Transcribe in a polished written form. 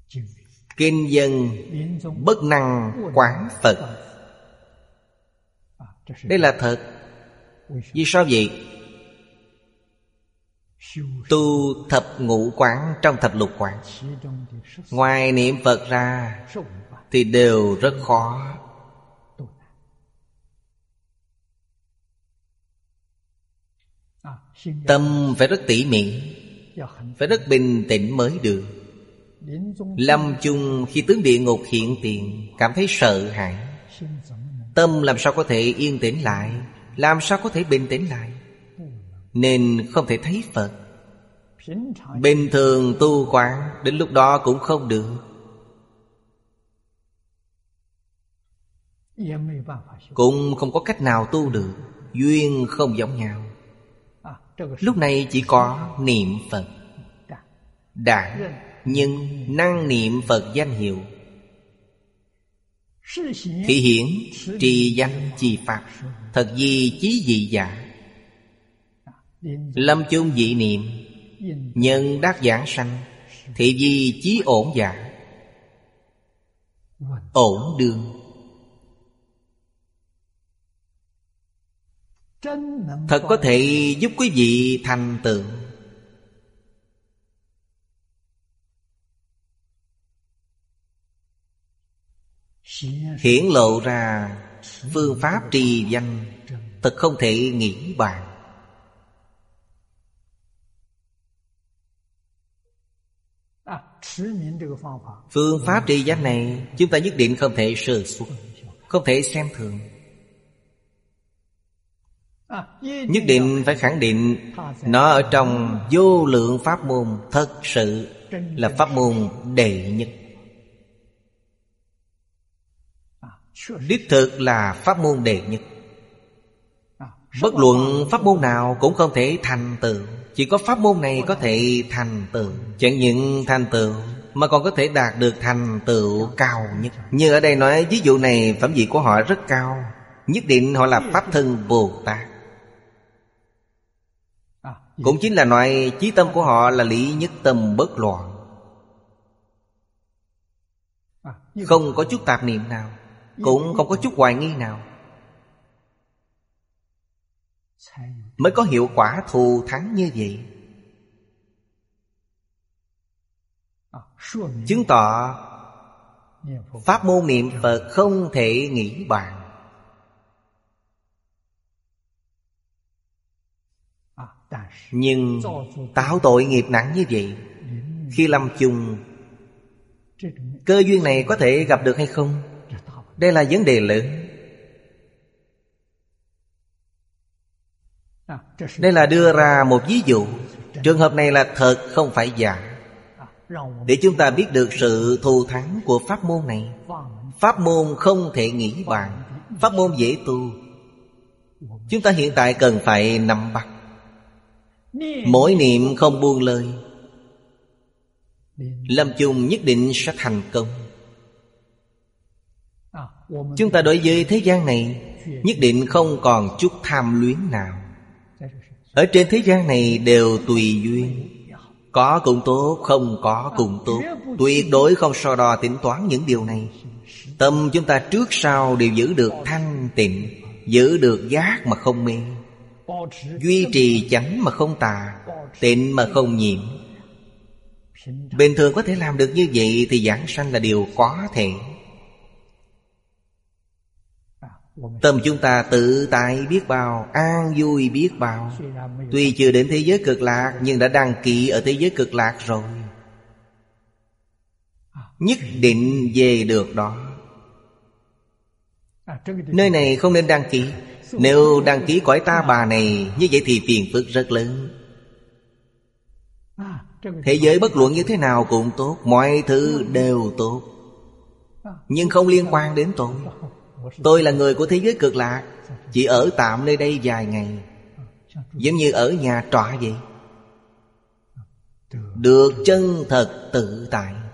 Kinh dân bất năng quán Phật. Đây là thật. Vì sao vậy? Tu thập ngũ quán trong thập lục quán, ngoài niệm Phật ra thì đều rất khó. Tâm phải rất tỉ mỉ, phải rất bình tĩnh mới được. Lâm chung khi tướng địa ngục hiện tiền, cảm thấy sợ hãi, tâm làm sao có thể yên tĩnh lại, làm sao có thể bình tĩnh lại? Nên không thể thấy Phật. Bình thường tu quán đến lúc đó cũng không được, cũng không có cách nào tu được. Duyên không giống nhau. Lúc này chỉ có niệm Phật, đản nhưng năng niệm Phật danh hiệu, thị hiển trì danh chi pháp, thật di chí dị giả. Lâm chung dị niệm, nhân đắc giảng sanh, thị di chí ổn giả. Ổn đương thật có thể giúp quý vị thành tựu. Hiển lộ ra phương pháp trì danh thật không thể nghĩ bàn. Phương pháp trì danh này chúng ta nhất định không thể sơ suất, không thể xem thường. Nhất định phải khẳng định nó ở trong vô lượng pháp môn thật sự là pháp môn đệ nhất. Đích thực là pháp môn đệ nhất. Bất luận pháp môn nào cũng không thể thành tựu, chỉ có pháp môn này có thể thành tựu. Chẳng những thành tựu mà còn có thể đạt được thành tựu cao nhất. Như ở đây nói ví dụ này, phẩm vị của họ rất cao, nhất định họ là Pháp Thân Bồ Tát. Cũng chính là nói chí tâm của họ là lý nhất tâm bất loạn, không có chút tạp niệm nào, cũng không có chút hoài nghi nào, mới có hiệu quả thù thắng như vậy. Chứng tỏ pháp môn niệm Phật không thể nghĩ bàn. Nhưng tạo tội nghiệp nặng như vậy, khi lâm chung, cơ duyên này có thể gặp được hay không? Đây là vấn đề lớn. Đây là đưa ra một ví dụ. Trường hợp này là thật, không phải giả, để chúng ta biết được sự thù thắng của pháp môn này. Pháp môn không thể nghĩ bàn, pháp môn dễ tu. Chúng ta hiện tại cần phải nắm bắt, mỗi niệm không buông lời, lâm chung nhất định sẽ thành công. Chúng ta đối với thế gian này nhất định không còn chút tham luyến nào. Ở trên thế gian này đều tùy duyên, có cũng tốt, không có cũng tốt. Tuyệt đối không so đo tính toán những điều này. Tâm chúng ta trước sau đều giữ được thanh tịnh, giữ được giác mà không mê, duy trì chánh mà không tà, tịnh mà không nhiễm. Bình thường có thể làm được như vậy thì giảng sanh là điều có thể. Tâm chúng ta tự tại biết bao, an vui biết bao. Tuy chưa đến thế giới cực lạc, nhưng đã đăng ký ở thế giới cực lạc rồi, nhất định về được đó. Nơi này không nên đăng ký. Nếu đăng ký cõi ta bà này, như vậy thì phiền phức rất lớn. Thế giới bất luận như thế nào cũng tốt, mọi thứ đều tốt, nhưng không liên quan đến tôi. Tôi là người của thế giới cực lạc, chỉ ở tạm nơi đây vài ngày, giống như ở nhà trọ vậy, được chân thật tự tại.